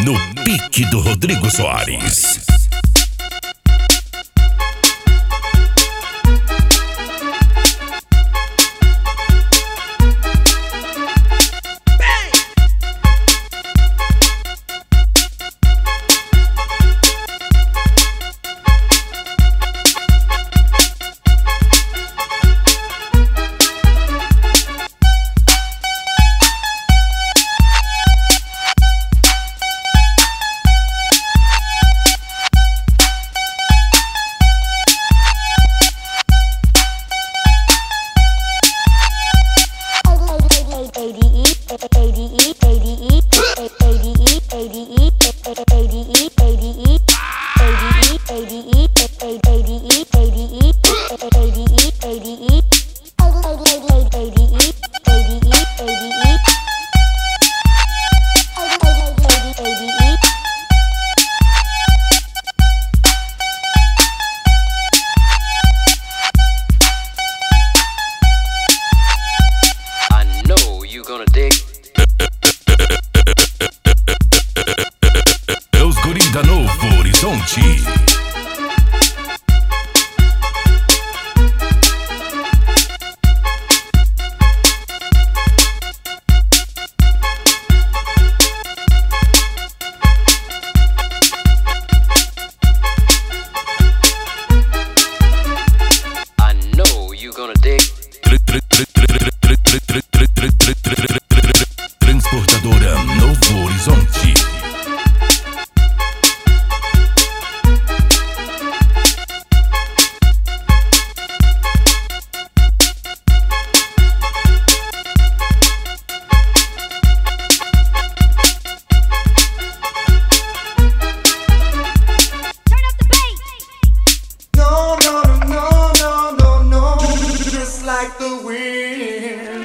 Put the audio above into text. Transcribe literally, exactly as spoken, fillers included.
No pique do Rodrigo Soares. É os guri da Novo Horizonte. Transportadora Novo Horizonte. No, no, no, no, no, no, just like the wind.